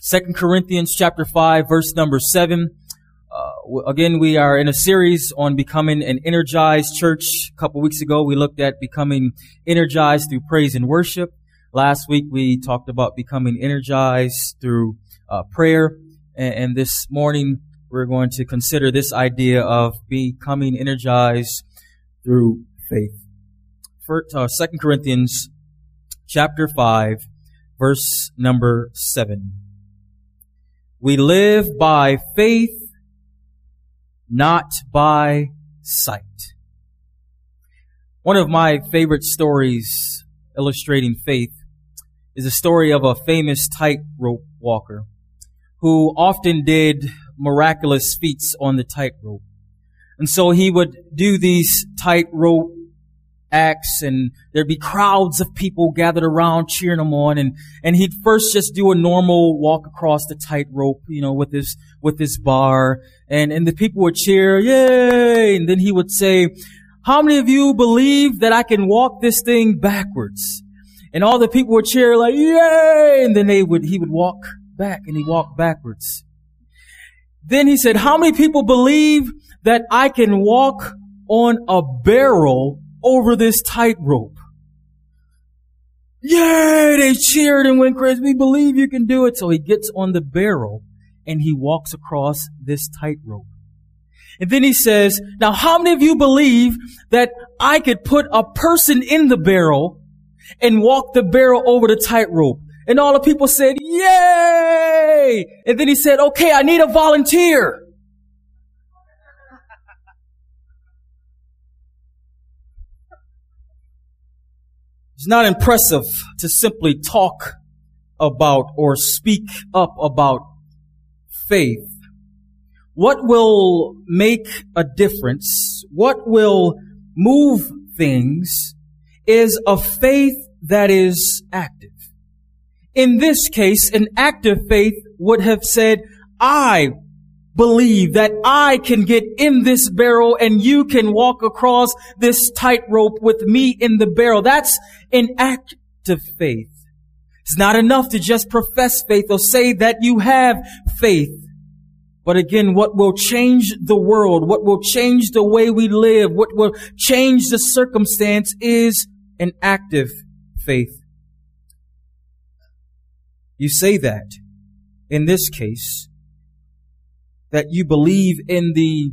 2 Corinthians chapter 5, verse number 7. Again, we are in a series on becoming an energized church. A couple weeks ago, we looked at becoming energized through praise and worship. Last week, we talked about becoming energized through prayer. And this morning, we're going to consider this idea of becoming energized through faith. 2 Corinthians chapter 5, verse number 7. We live by faith, not by sight. One of my favorite stories illustrating faith is a story of a famous tightrope walker who often did miraculous feats on the tightrope. And so he would do these tightrope acts, and there'd be crowds of people gathered around cheering him on, and he'd first just do a normal walk across the tightrope, with his bar, and the people would cheer, yay! And then he would say, how many of you believe that I can walk this thing backwards? And all the people would cheer like, yay! And then he would walk back, and he walked backwards. Then he said, how many people believe that I can walk on a barrel over this tightrope? Yay! They cheered and went crazy. We believe you can do it. So he gets on the barrel and he walks across this tightrope. And then he says, now how many of you believe that I could put a person in the barrel and walk the barrel over the tightrope? And all the people said, yay! And then he said, okay, I need a volunteer. It's not impressive to simply talk about or speak up about faith. What will make a difference, what will move things, is a faith that is active. In this case, an active faith would have said, I believe that I can get in this barrel and you can walk across this tightrope with me in the barrel. That's an active faith. It's not enough to just profess faith or say that you have faith. But again, what will change the world, what will change the way we live, what will change the circumstance is an active faith. You say that, in this case, that you believe in the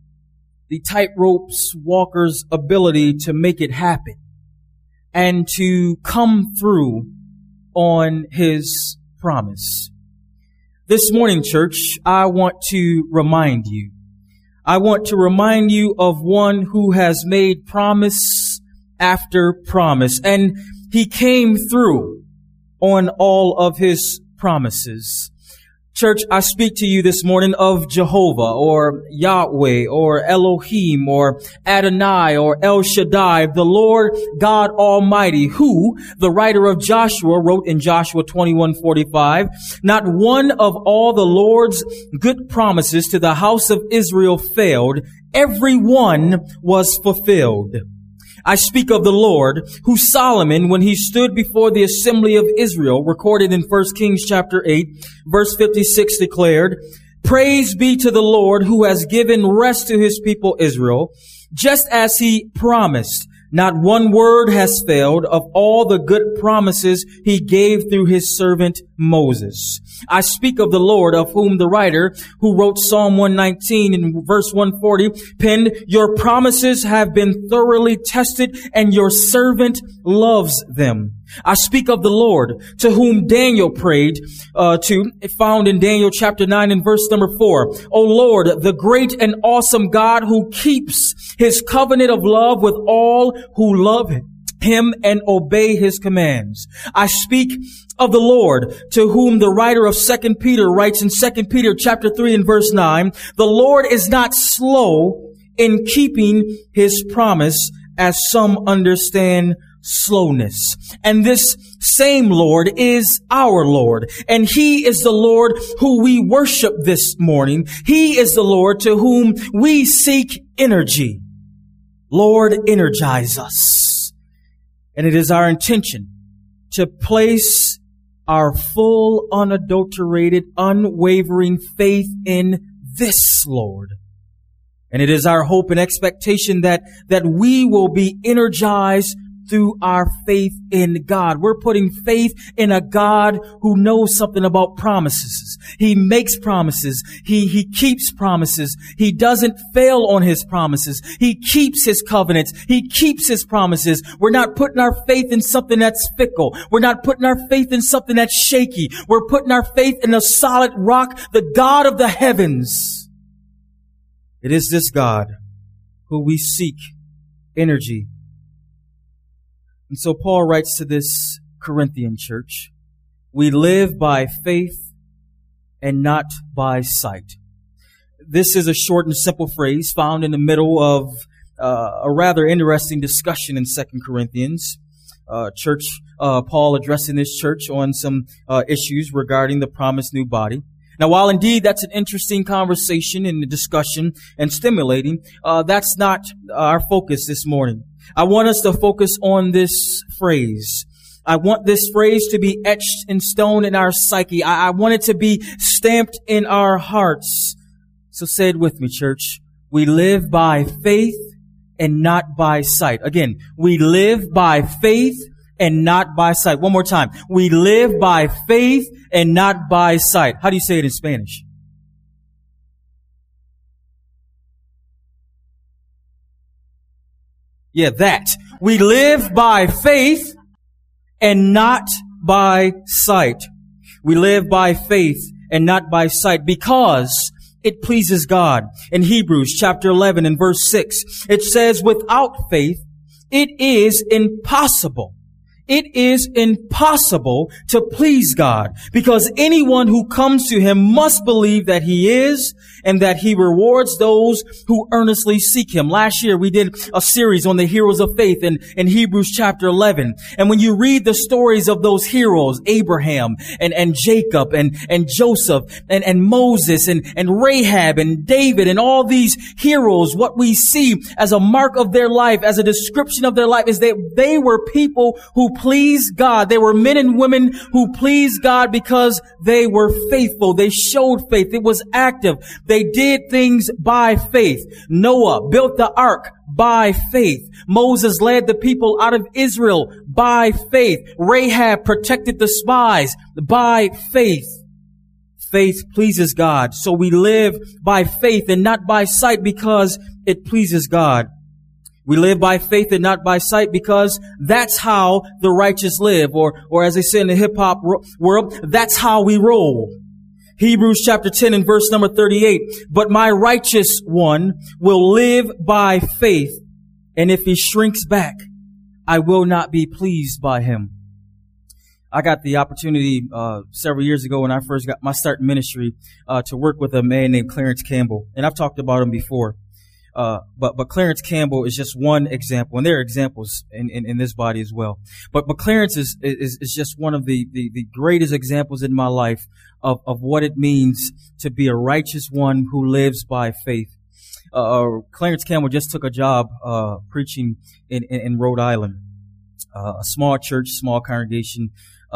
tightrope walker's ability to make it happen and to come through on his promise. This morning, church, I want to remind you. I want to remind you of one who has made promise after promise, and he came through on all of his promises. Church, I speak to you this morning of Jehovah or Yahweh or Elohim or Adonai or El Shaddai, the Lord God Almighty, who the writer of Joshua wrote in Joshua 21:45, not one of all the Lord's good promises to the house of Israel failed. Every one was fulfilled. I speak of the Lord, who Solomon, when he stood before the assembly of Israel, recorded in 1 Kings chapter 8, verse 56, declared, praise be to the Lord who has given rest to his people Israel, just as he promised. Not one word has failed of all the good promises he gave through his servant Moses. I speak of the Lord, of whom the writer who wrote Psalm 119 in verse 140 penned, your promises have been thoroughly tested and your servant loves them. I speak of the Lord to whom Daniel prayed, found in Daniel chapter 9 and verse number 4. O Lord, the great and awesome God who keeps his covenant of love with all who love him and obey his commands. I speak of the Lord to whom the writer of 2 Peter writes in 2 Peter chapter 3 and verse 9, the Lord is not slow in keeping his promise, as some understand slowness. And this same Lord is our Lord. And he is the Lord who we worship this morning. He is the Lord to whom we seek energy. Lord, energize us. And it is our intention to place our full, unadulterated, unwavering faith in this Lord. And it is our hope and expectation that we will be energized through our faith in God. We're putting faith in a God who knows something about promises. He makes promises. He keeps promises. He doesn't fail on His promises. He keeps His covenants. He keeps His promises. We're not putting our faith in something that's fickle. We're not putting our faith in something that's shaky. We're putting our faith in a solid rock, the God of the heavens. It is this God who we seek energy. And so Paul writes to this Corinthian church, we live by faith and not by sight. This is a short and simple phrase found in the middle of a rather interesting discussion in 2 Corinthians. Paul addressing this church on some issues regarding the promised new body. Now, while indeed that's an interesting conversation and discussion and stimulating, that's not our focus this morning. I want us to focus on this phrase. I want this phrase to be etched in stone in our psyche. I want it to be stamped in our hearts. So say it with me, church. We live by faith and not by sight. Again, we live by faith and not by sight. One more time. We live by faith and not by sight. How do you say it in Spanish? Yeah, that. We live by faith and not by sight. We live by faith and not by sight because it pleases God. In Hebrews chapter 11 and verse 6, it says, without faith, it is impossible. It is impossible to please God because anyone who comes to Him must believe that He is and that He rewards those who earnestly seek Him. Last year we did a series on the heroes of faith in Hebrews chapter 11. And when you read the stories of those heroes, Abraham and Jacob and Joseph and Moses and Rahab and David and all these heroes, what we see as a mark of their life, as a description of their life, is that they were people who pleased God. They were men and women who pleased God because they were faithful. They showed faith. It was active. They did things by faith. Noah built the ark by faith. Moses led the people out of Israel by faith. Rahab protected the spies by faith. Faith pleases God. So we live by faith and not by sight because it pleases God. We live by faith and not by sight because that's how the righteous live. Or as they say in the hip hop world, that's how we roll. Hebrews chapter 10 and verse number 38. But my righteous one will live by faith. And if he shrinks back, I will not be pleased by him. I got the opportunity several years ago when I first got my start in ministry to work with a man named Clarence Campbell. And I've talked about him before. But Clarence Campbell is just one example, and there are examples in this body as well. But Clarence is just one of the greatest examples in my life of what it means to be a righteous one who lives by faith. Clarence Campbell just took a job preaching in Rhode Island, a small church, small congregation.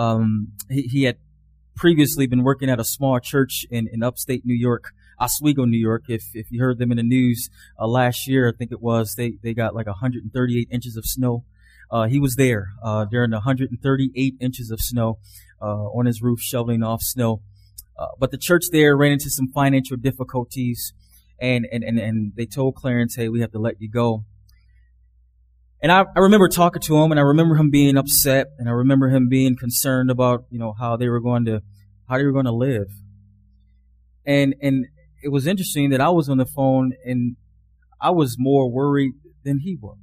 He had previously been working at a small church in upstate New York. Oswego, New York. If you heard them in the news last year, I think it was, they got like 138 inches of snow. He was there during the 138 inches of snow on his roof, shoveling off snow. But the church there ran into some financial difficulties, and they told Clarence, "Hey, we have to let you go." And I remember talking to him, and I remember him being upset, and I remember him being concerned about how they were going to live. And it was interesting that I was on the phone and I was more worried than he was.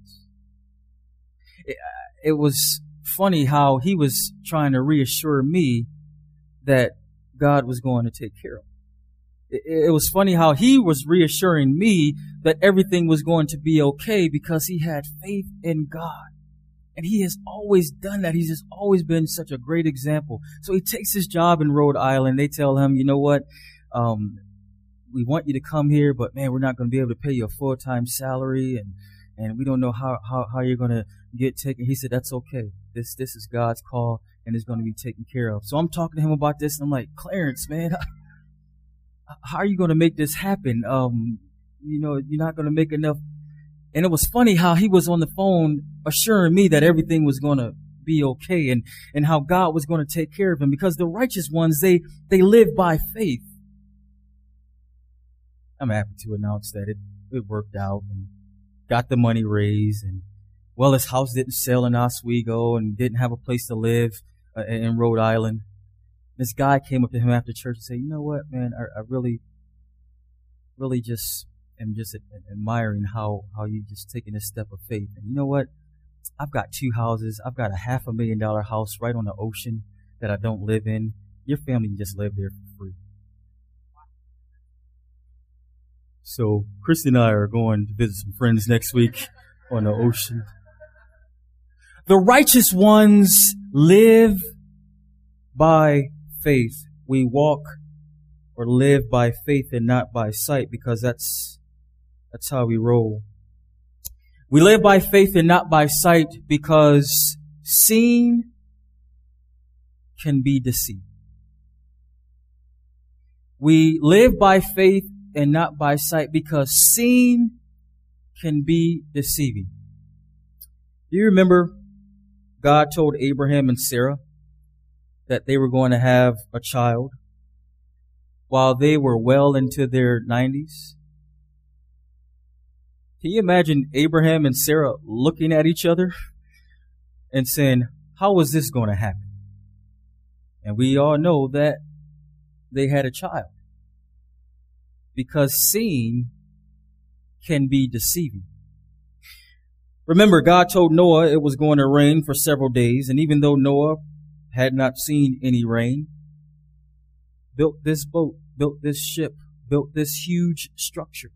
It was funny how he was trying to reassure me that God was going to take care of him. It was funny how he was reassuring me that everything was going to be okay because he had faith in God. And he has always done that. He's just always been such a great example. So he takes his job in Rhode Island. They tell him, you know what? We want you to come here, but man, we're not going to be able to pay you a full-time salary, and we don't know how you're going to get taken. He said, that's okay. This is God's call, and it's going to be taken care of. So I'm talking to him about this, and I'm like, Clarence, man, how are you going to make this happen? You're not going to make enough. And it was funny how he was on the phone assuring me that everything was going to be okay, and how God was going to take care of him, because the righteous ones, they live by faith. I'm happy to announce that it worked out and got the money raised, and well, his house didn't sell in Oswego and didn't have a place to live in Rhode Island. This guy came up to him after church and said, you know what, man, I really just am just admiring how you just taking this step of faith. And you know what? I've got 2 houses. I've got a $500,000 house right on the ocean that I don't live in. Your family can just live there for free. So Christy and I are going to visit some friends next week on the ocean. The righteous ones live by faith. We walk or live by faith and not by sight, because that's how we roll. We live by faith and not by sight because seeing can be deceiving. We live by faith and not by sight because seeing can be deceiving. Do you remember God told Abraham and Sarah that they were going to have a child while they were well into their 90s? Can you imagine Abraham and Sarah looking at each other and saying, how is this going to happen? And we all know that they had a child, because seeing can be deceiving. Remember, God told Noah it was going to rain for several days, and even though Noah had not seen any rain, built this boat, built this ship, built this huge structure.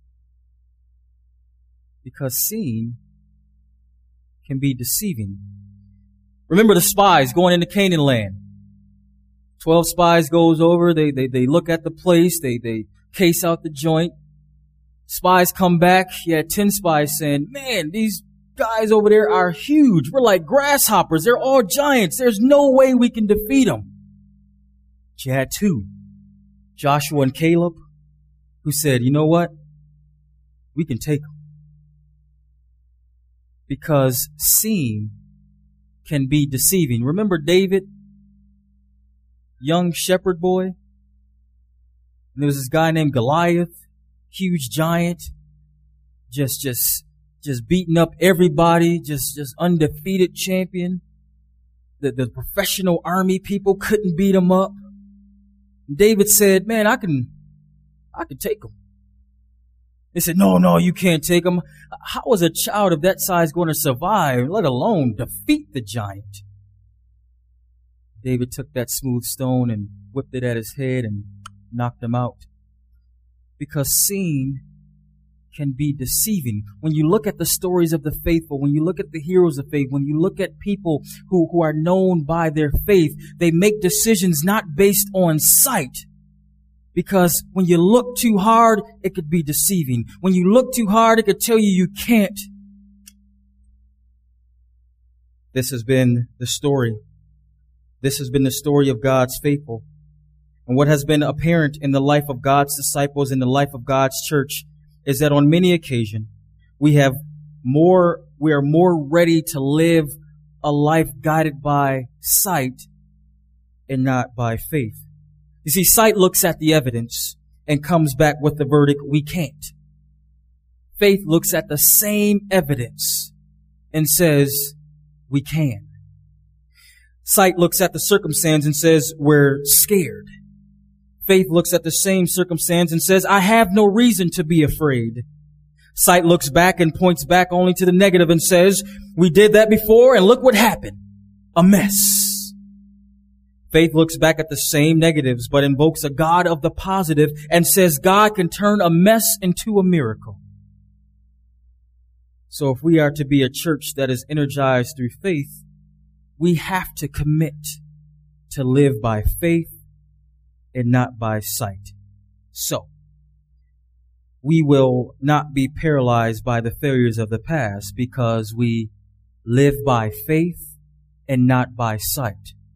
Because seeing can be deceiving. Remember the spies going into Canaan land. 12 spies goes over, they look at the place, they case out the joint. Spies come back. You had 10 spies saying, man, these guys over there are huge. We're like grasshoppers. They're all giants. There's no way we can defeat them. But you had 2, Joshua and Caleb, who said, you know what? We can take them. Because seeing can be deceiving. Remember David, young shepherd boy? And there was this guy named Goliath, huge giant, just beating up everybody, just undefeated champion. The professional army people couldn't beat him up. David said, man, I can take him. They said, no, you can't take him. How is a child of that size going to survive, let alone defeat the giant? David took that smooth stone and whipped it at his head and knocked him out. Because seeing can be deceiving. When you look at the stories of the faithful, when you look at the heroes of faith, when you look at people who are known by their faith, they make decisions not based on sight. Because when you look too hard, it could be deceiving. When you look too hard, it could tell you can't. This has been the story. This has been the story of God's faithful. And what has been apparent in the life of God's disciples, in the life of God's church, is that on many occasions, we are more ready to live a life guided by sight and not by faith. You see, sight looks at the evidence and comes back with the verdict, we can't. Faith looks at the same evidence and says, we can. Sight looks at the circumstance and says, we're scared. Faith looks at the same circumstance and says, I have no reason to be afraid. Sight looks back and points back only to the negative and says, we did that before and look what happened. A mess. Faith looks back at the same negatives but invokes a God of the positive and says God can turn a mess into a miracle. So if we are to be a church that is energized through faith, we have to commit to live by faith and not by sight. So, we will not be paralyzed by the failures of the past because we live by faith and not by sight.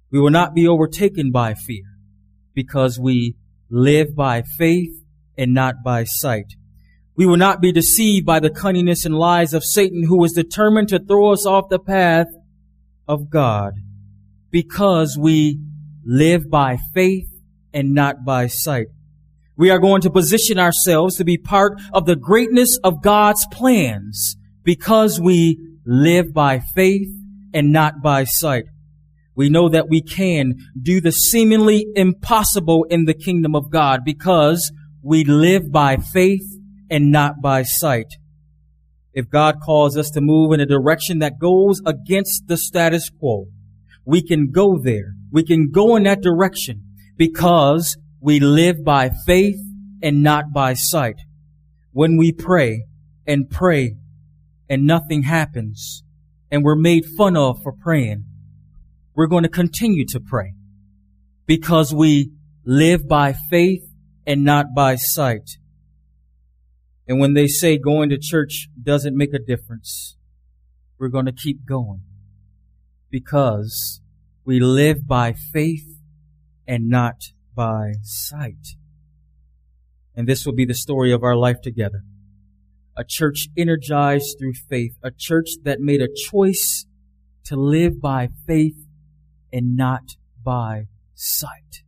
We will not be overtaken by fear because we live by faith and not by sight. We will not be deceived by the cunningness and lies of Satan, who is determined to throw us off the path of God, because we live by faith and not by sight. We are going to position ourselves to be part of the greatness of God's plans because we live by faith and not by sight. We know that we can do the seemingly impossible in the kingdom of God because we live by faith and not by sight. If God calls us to move in a direction that goes against the status quo, we can go there. We can go in that direction because we live by faith and not by sight. When we pray and nothing happens and we're made fun of for praying, we're going to continue to pray because we live by faith and not by sight. And when they say going to church doesn't make a difference, we're going to keep going because we live by faith and not by sight. And this will be the story of our life together. A church energized through faith, a church that made a choice to live by faith and not by sight.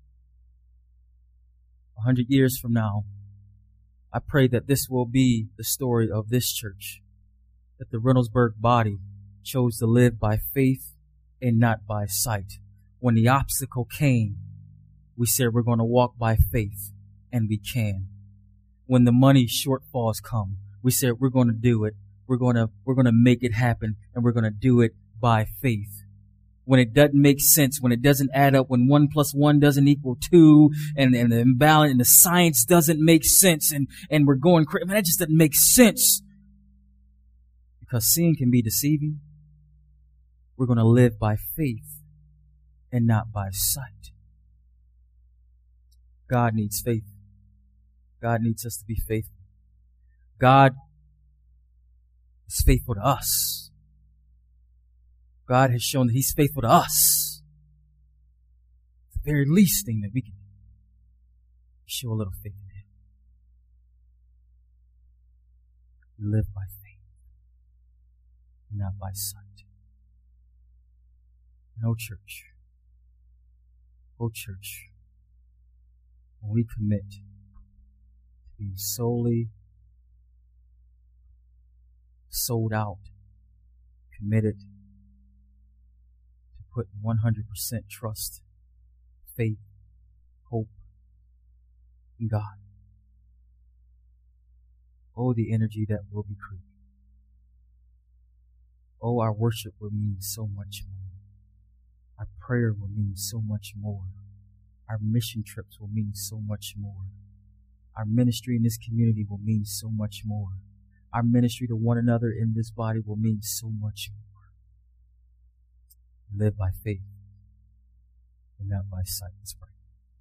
100 years from now, I pray that this will be the story of this church, that the Reynoldsburg body chose to live by faith and not by sight. When the obstacle came, we said we're going to walk by faith, and we can. When the money shortfalls come, we said we're going to do it. We're going to make it happen, and we're going to do it by faith. When it doesn't make sense, when it doesn't add up, when 1 + 1 doesn't equal 2, and the imbalance and the science doesn't make sense, and we're going crazy. That just doesn't make sense. Because seeing can be deceiving. We're going to live by faith and not by sight. God needs faith. God needs us to be faithful. God is faithful to us. God has shown that He's faithful to us. The very least thing that we can do is show a little faith in Him. We live by faith, not by sight. No church. Oh church, when we commit to being solely sold out, committed, put 100% trust, faith, hope in God. Oh, the energy that will be created. Oh, our worship will mean so much more. Our prayer will mean so much more. Our mission trips will mean so much more. Our ministry in this community will mean so much more. Our ministry to one another in this body will mean so much more. Live by faith and not by sight. Let's pray.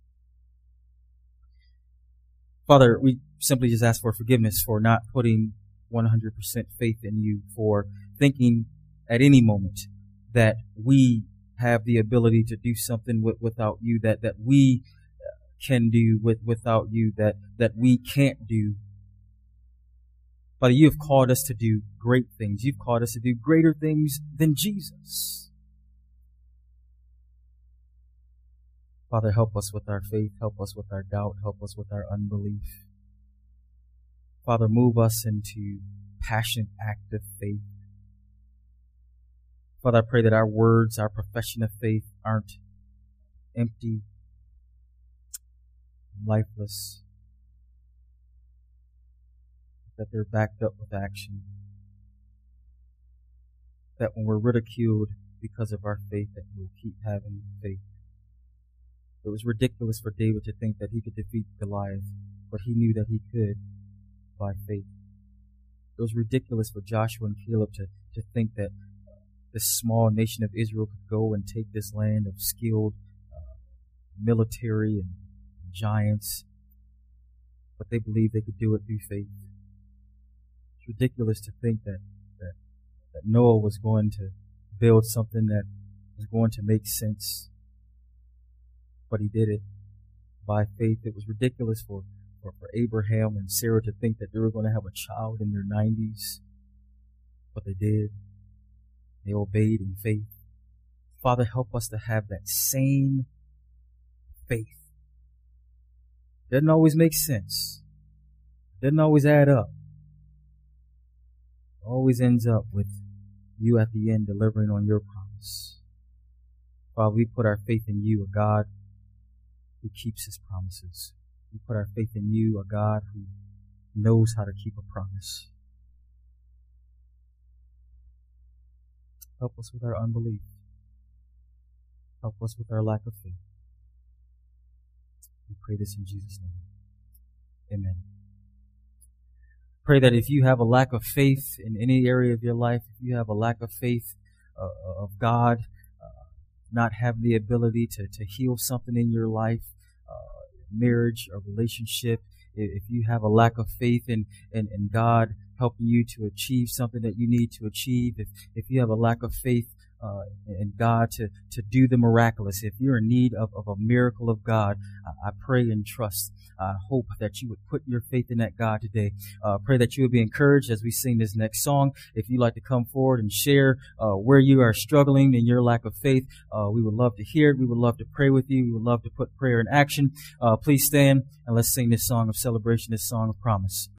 Father, we simply just ask for forgiveness for not putting 100% faith in You, for thinking at any moment that we have the ability to do something without You, that we can do without You, that we can't do. Father, You have called us to do great things. You've called us to do greater things than Jesus. Father, help us with our faith, help us with our doubt, help us with our unbelief. Father, move us into passionate, active faith. Father, I pray that our words, our profession of faith aren't empty, lifeless, that they're backed up with action. That when we're ridiculed because of our faith, that we'll keep having faith. It was ridiculous for David to think that he could defeat Goliath, but he knew that he could by faith. It was ridiculous for Joshua and Caleb to think that this small nation of Israel could go and take this land of skilled military and giants, but they believed they could do it through faith. It's ridiculous to think that Noah was going to build something that was going to make sense. but he did it by faith. It was ridiculous for Abraham and Sarah to think that they were going to have a child in their 90s, but they did. They obeyed in faith. Father, help us to have that same faith. Doesn't always make sense. Doesn't always add up. Always ends up with you at the end delivering on your promise. Father, we put our faith in you, a God who keeps his promises. We put our faith in you, a God who knows how to keep a promise. Help us with our unbelief. Help us with our lack of faith. We pray this in Jesus' name. Amen. Pray that if you have a lack of faith in any area of your life, if you have a lack of faith of God, not having the ability to heal something in your life, marriage or relationship, if you have a lack of faith in God helping you to achieve something that you need to achieve, if you have a lack of faith in God to do the miraculous, if you're in need of a miracle of God, I pray and trust. I hope that you would put your faith in that God today. Pray that you would be encouraged as we sing this next song. If you'd like to come forward and share where you are struggling in your lack of faith, we would love to hear it. We would love to pray with you. We would love to put prayer in action. Please stand and let's sing this song of celebration, this song of promise.